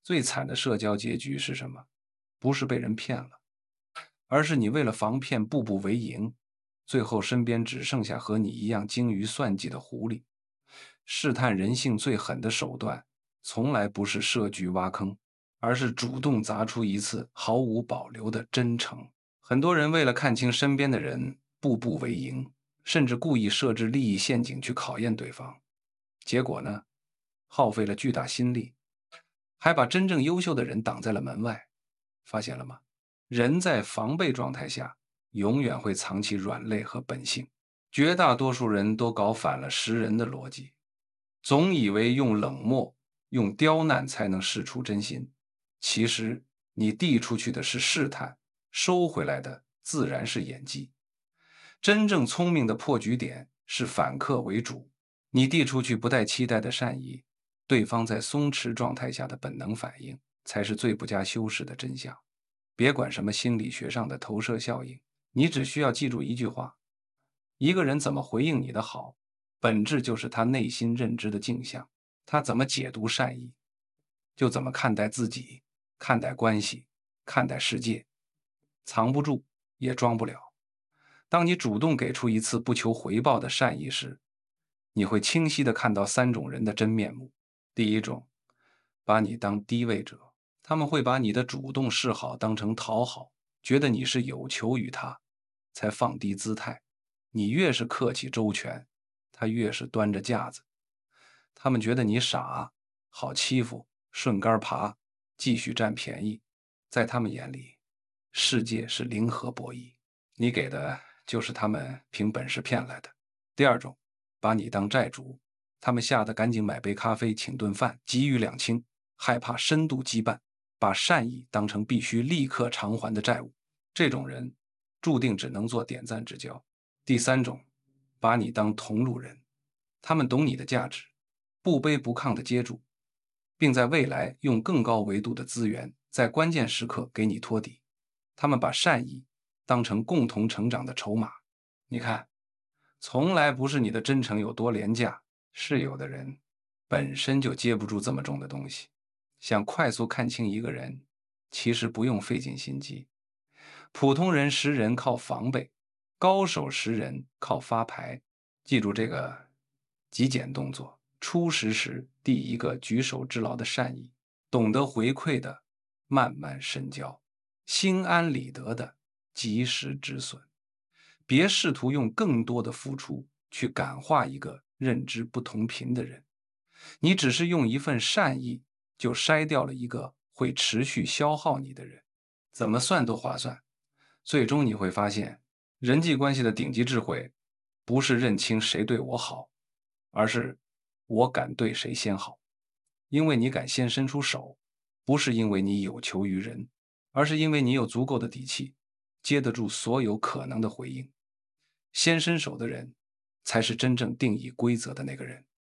最惨的社交结局是什么？不是被人骗了，而是你为了防骗步步为营，最后身边只剩下和你一样精于算计的狐狸。试探人性最狠的手段，从来不是设局挖坑，而是主动砸出一次毫无保留的真诚。很多人为了看清身边的人，步步为营，甚至故意设置利益陷阱去考验对方。结果呢，耗费了巨大心力，还把真正优秀的人挡在了门外。发现了吗？人在防备状态下，永远会藏起软肋和本性。绝大多数人都搞反了识人的逻辑，总以为用冷漠、用刁难才能试出真心。其实你递出去的是试探，收回来的自然是演技。真正聪明的破局点是反客为主，你递出去不带期待的善意，对方在松弛状态下的本能反应，才是最不加修饰的真相。别管什么心理学上的投射效应，你只需要记住一句话：一个人怎么回应你的好，本质就是他内心认知的镜像。他怎么解读善意，就怎么看待自己，看待关系，看待世界。藏不住，也装不了。当你主动给出一次不求回报的善意时，你会清晰地看到三种人的真面目。第一种，把你当低位者，他们会把你的主动示好当成讨好，觉得你是有求于他，才放低姿态。你越是客气周全，他越是端着架子。他们觉得你傻，好欺负，顺杆爬，继续占便宜。在他们眼里，世界是零和博弈，你给的就是他们凭本事骗来的。第二种，把你当债主，他们吓得赶紧买杯咖啡，请顿饭，给予两清，害怕深度羁绊，把善意当成必须立刻偿还的债务。这种人注定只能做点赞之交。第三种，把你当同路人，他们懂你的价值，不卑不亢地接住，并在未来用更高维度的资源，在关键时刻给你托底。他们把善意当成共同成长的筹码。你看，从来不是你的真诚有多廉价，是有的人本身就接不住这么重的东西。想快速看清一个人，其实不用费尽心机。普通人识人靠防备，高手识人靠发牌。记住这个极简动作：初识时第一个举手之劳的善意，懂得回馈的慢慢深交，心安理得的及时止损。别试图用更多的付出去感化一个认知不同频的人，你只是用一份善意就筛掉了一个会持续消耗你的人，怎么算都划算。最终你会发现，人际关系的顶级智慧不是认清谁对我好，而是我敢对谁先好。因为你敢先伸出手，不是因为你有求于人，而是因为你有足够的底气，接得住所有可能的回应。先伸手的人，才是真正定义规则的那个人。